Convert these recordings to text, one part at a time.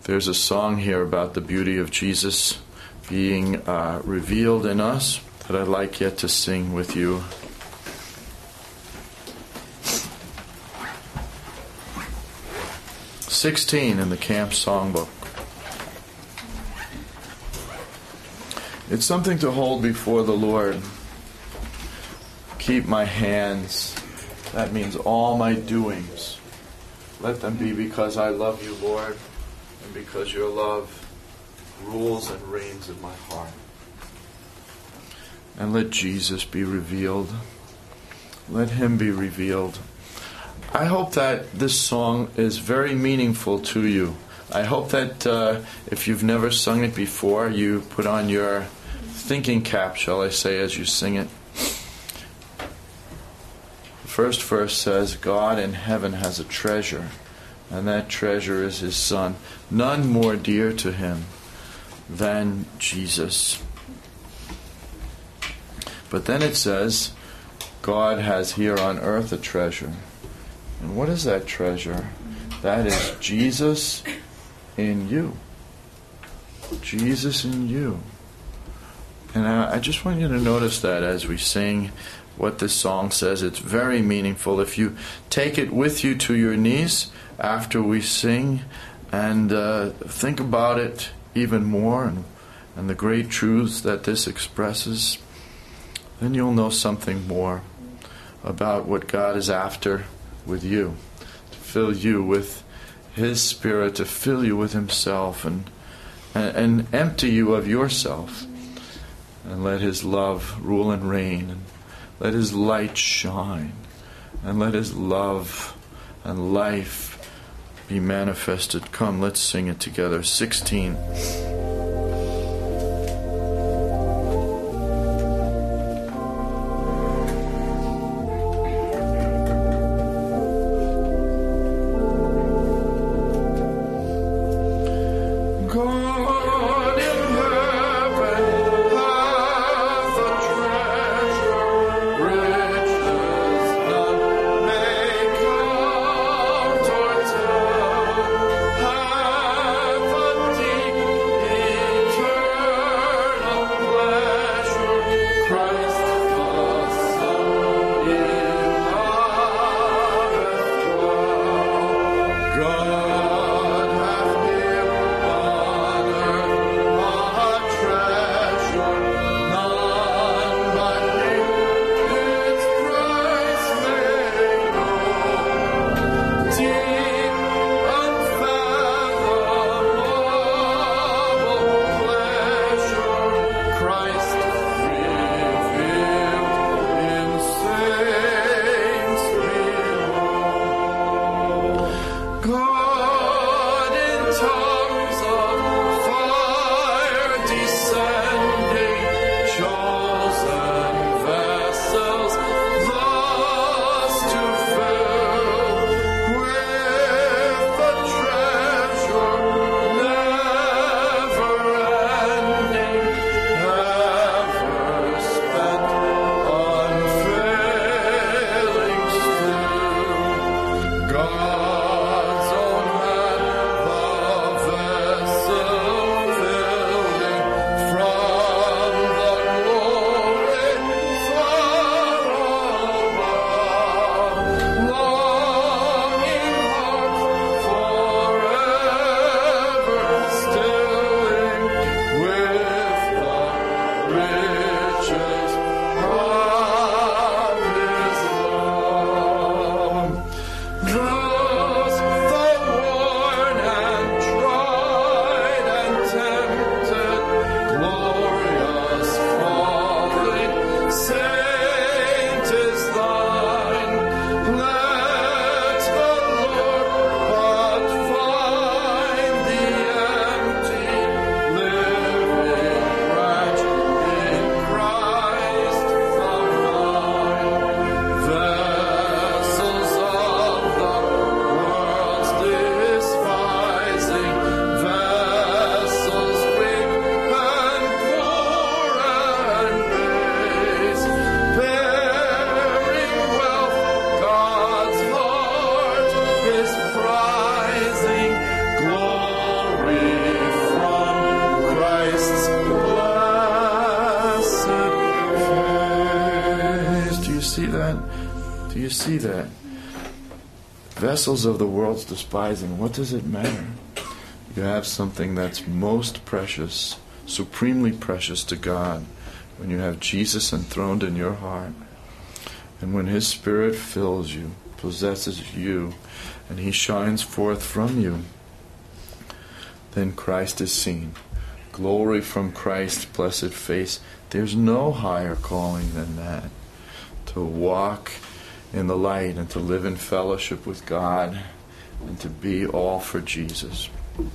There's a song here about the beauty of Jesus being revealed in us that I'd like yet to sing with you. "16" in the camp songbook. It's something to hold before the Lord. Keep my hands. That means all my doings. Let them be because I love you, Lord, and because your love rules and reigns in my heart. And let Jesus be revealed. Let him be revealed. I hope that this song is very meaningful to you. I hope that if you've never sung it before, you put on your thinking cap, shall I say, as you sing it. The first verse says, God in heaven has a treasure, and that treasure is his Son. None more dear to him than Jesus. But then it says, God has here on earth a treasure. And what is that treasure? That is Jesus in you. Jesus in you. And I just want you to notice that as we sing what this song says. It's very meaningful. If you take it with you to your knees after we sing and think about it even more and the great truths that this expresses, then you'll know something more about what God is after with you. To fill you with his Spirit, to fill you with himself and empty you of yourself. And let his love rule and reign. And let his light shine. And let his love and life be manifested. Come, let's sing it together. 16. Do you see that? Vessels of the world's despising. What does it matter? You have something that's most precious, supremely precious to God, when you have Jesus enthroned in your heart, and when His Spirit fills you, possesses you, and He shines forth from you, then Christ is seen. Glory from Christ's blessed face. There's no higher calling than that. To walk in the light and to live in fellowship with God and to be all for Jesus.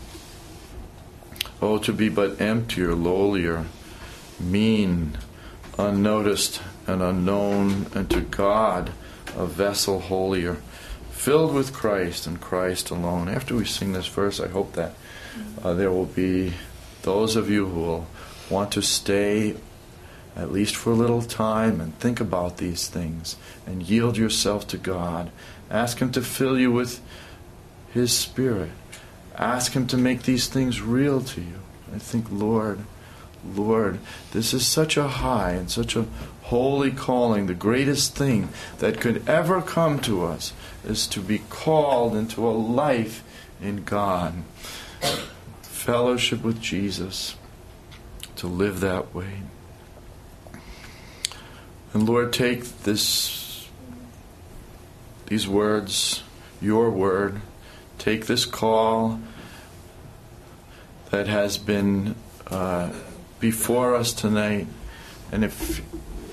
Oh, to be but emptier, lowlier, mean, unnoticed and unknown, and to God a vessel holier, filled with Christ and Christ alone. After we sing this verse, I hope that there will be those of you who will want to stay at least for a little time and think about these things and yield yourself to God. Ask Him to fill you with His Spirit. Ask Him to make these things real to you. I think, Lord, this is such a high and such a holy calling. The greatest thing that could ever come to us is to be called into a life in God. Fellowship with Jesus, to live that way. And Lord, take these words, your word, take this call that has been before us tonight, and if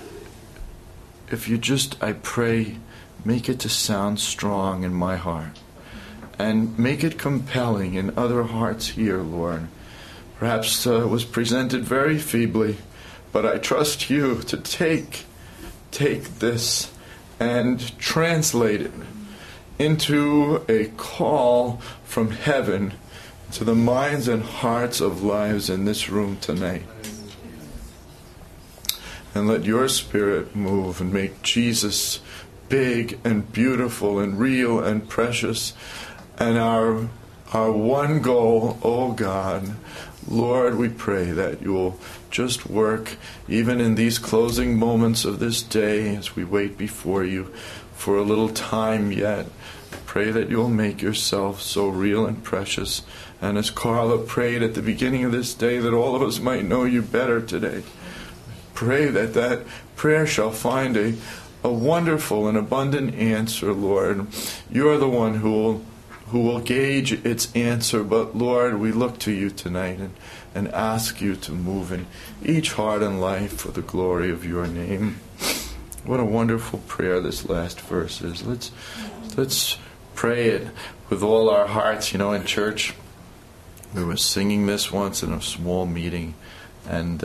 you just, I pray, make it to sound strong in my heart, and make it compelling in other hearts here, Lord. Perhaps it was presented very feebly, but I trust you to take this and translate it into a call from heaven to the minds and hearts of lives in this room tonight. And let your Spirit move and make Jesus big and beautiful and real and precious. And our one goal, oh God, Lord, we pray that you will just work even in these closing moments of this day as we wait before you for a little time yet. Pray that you'll make yourself so real and precious. And as Carla prayed at the beginning of this day, that all of us might know you better today. Pray that that prayer shall find a wonderful and abundant answer, Lord. You're the one who will gauge its answer, but Lord, we look to you tonight and ask you to move in each heart and life for the glory of your name. What a wonderful prayer this last verse is. Let's pray it with all our hearts. You know, in church, we were singing this once in a small meeting, and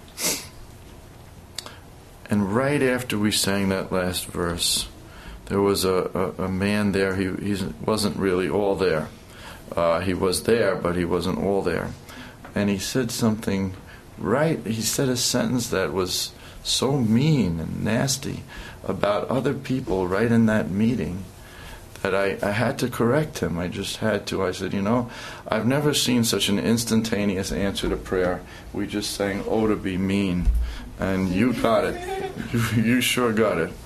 right after we sang that last verse, there was a man there. He wasn't really all there. He was there, but he wasn't all there. And he said something he said a sentence that was so mean and nasty about other people right in that meeting that I had to correct him. I just had to. I said, I've never seen such an instantaneous answer to prayer. We just sang, "Oh, to be mean." And you got it. You sure got it.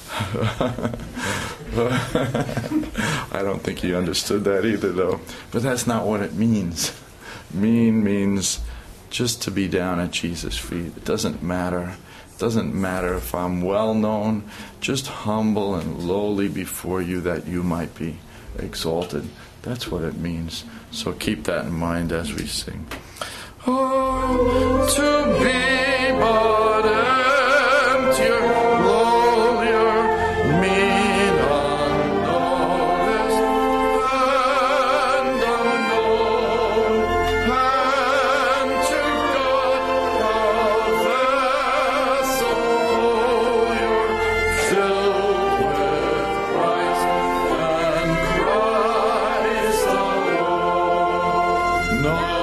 I don't think he understood that either, though. But that's not what it means. Mean means just to be down at Jesus' feet. It doesn't matter. It doesn't matter if I'm well known. Just humble and lowly before you that you might be exalted. That's what it means. So keep that in mind as we sing. Oh, to be but emptier, lowlier, mean, unnoticed, and unknown, and to God a vessel holier, filled with Christ and Christ alone. No.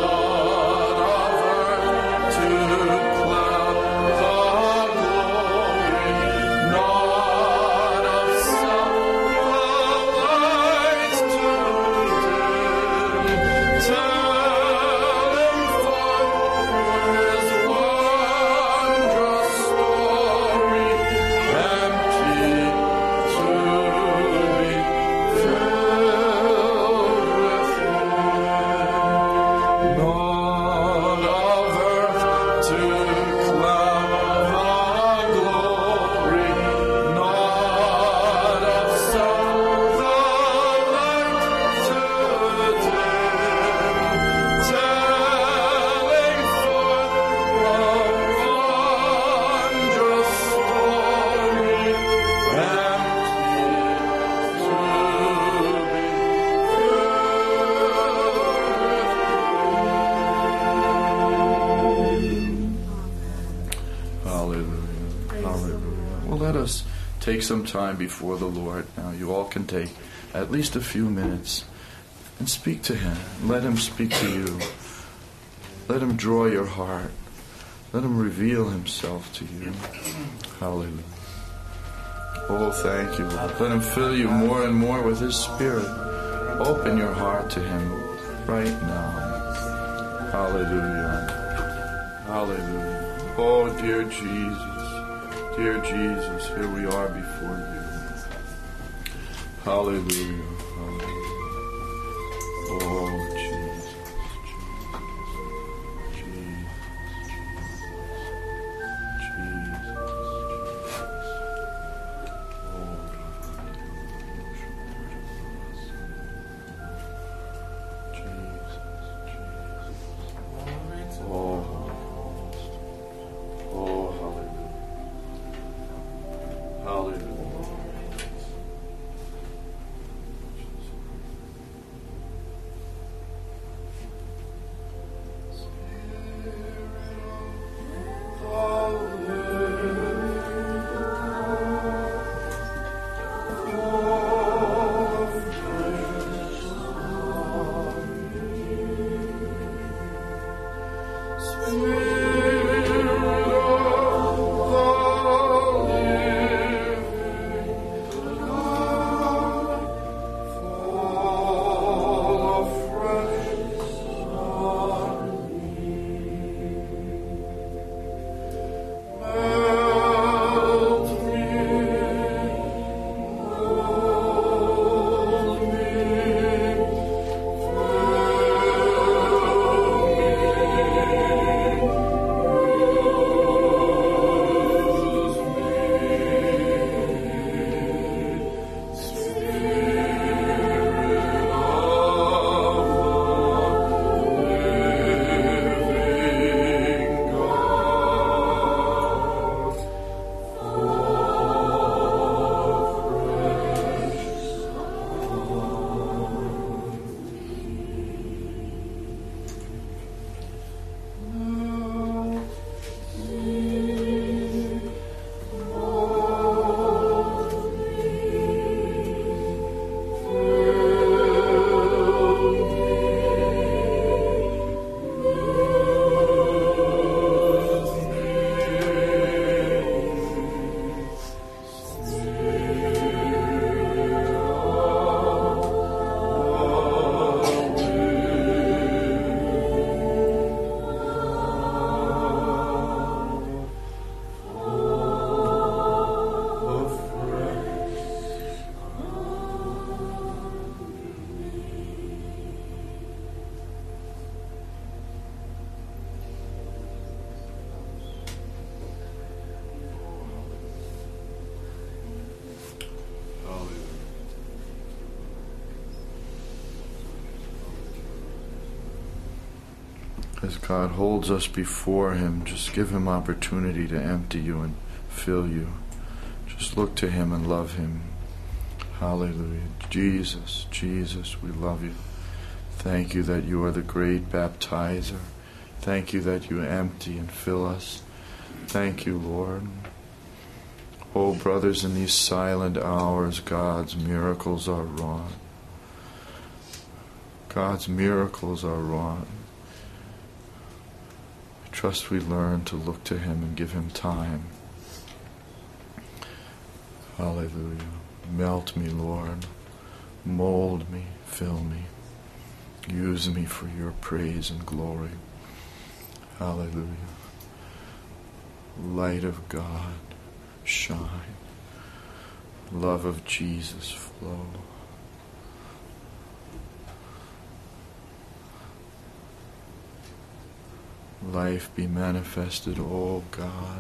To us take some time before the Lord now. You all can take at least a few minutes and speak to Him. Let Him speak to you. Let Him draw your heart. Let Him reveal Himself to you. Hallelujah. Oh, thank you, Lord. Let Him fill you more and more with His Spirit. Open your heart to Him right now. Hallelujah. Hallelujah. Oh, dear Jesus. Dear Jesus, here we are before you. Hallelujah. Hallelujah. Oh, Jesus. As God holds us before Him, just give Him opportunity to empty you and fill you. Just look to Him and love Him. Hallelujah. Jesus, Jesus, we love you. Thank you that you are the great baptizer. Thank you that you empty and fill us. Thank you, Lord. Oh, brothers, in these silent hours, God's miracles are wrought. God's miracles are wrought. I trust we learn to look to Him and give Him time. Hallelujah. Melt me, Lord. Mold me, fill me. Use me for your praise and glory. Hallelujah. Light of God, shine. Love of Jesus, flow. Life be manifested, O God,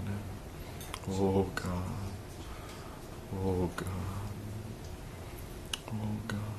O God, O God, O God.